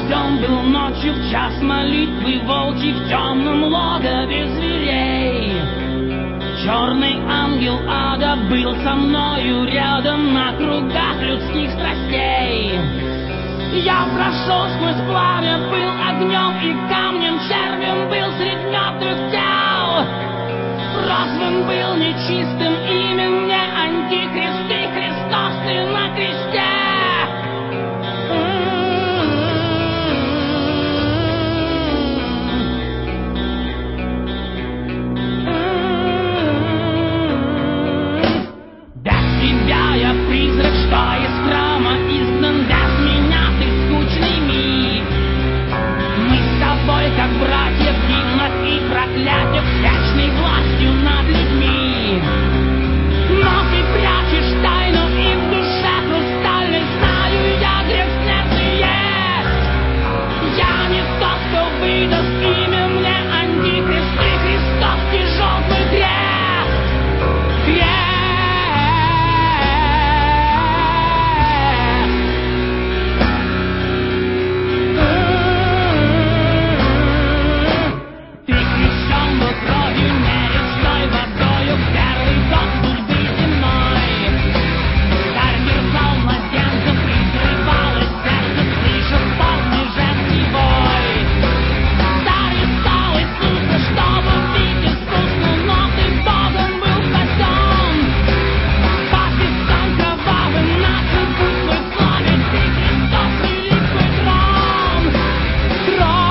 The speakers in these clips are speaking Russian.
дождем, был ночью в час молитвы, волчий в темном логове зверей. Черный ангел ада был со мною рядом на кругах людских страстей. Я прошел сквозь пламя, был огнем и камнем, червем был средь мертвых тел. Розовым был нечистым, имя мне Антихрист, и Христос ты на кресте. Без тебя я призрак, что из храма изгнан, без меня ты скучный миг. Мы с тобой как братья в гимнах и проклятиях, с вечной властью над людьми. Но ты прячешь тайну, и в душе хрустальной знаю я, грех смертный есть. Я не тот, кто выдаст имя мне Антихрист, и Христос тяжел твой грех. Грех. Ты крещен был кровью, не речной водою, первый год судьбы земной. Царь терзал младенцев, изрывалось сердце, слыша полный женский вой. Царь искал Иисуса, чтобы убить искусство, но ты Богом был спасен. Под песком кровавым начал путь свой славить, ты Христос, великий трон. Трон.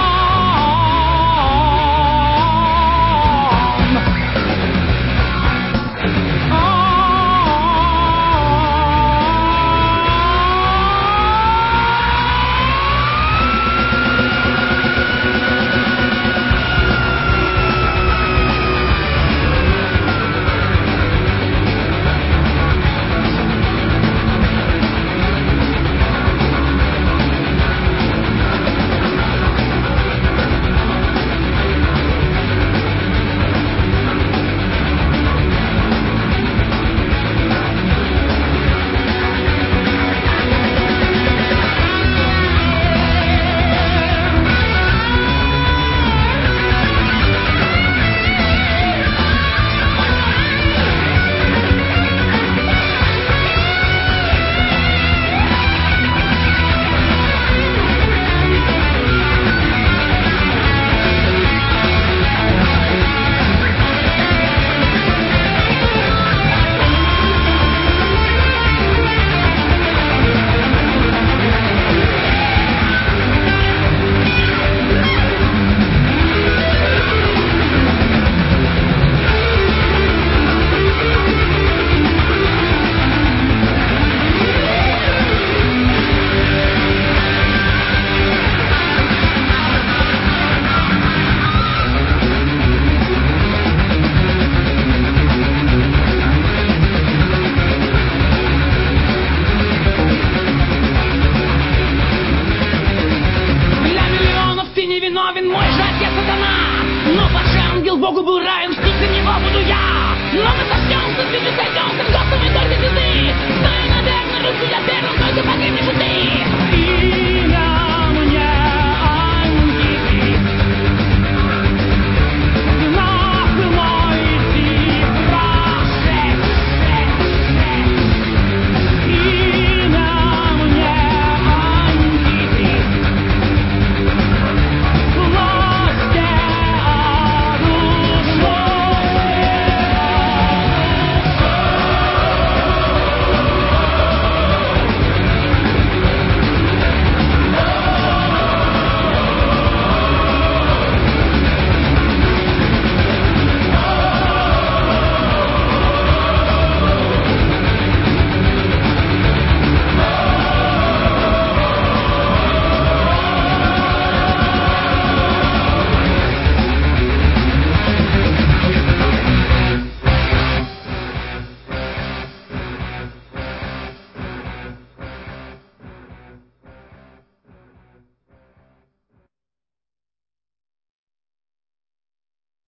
Виновен мой же отец сатана, но падший ангел Богу был равен, мстить за него буду я. Но мы сожжемся, ты не сойдемся.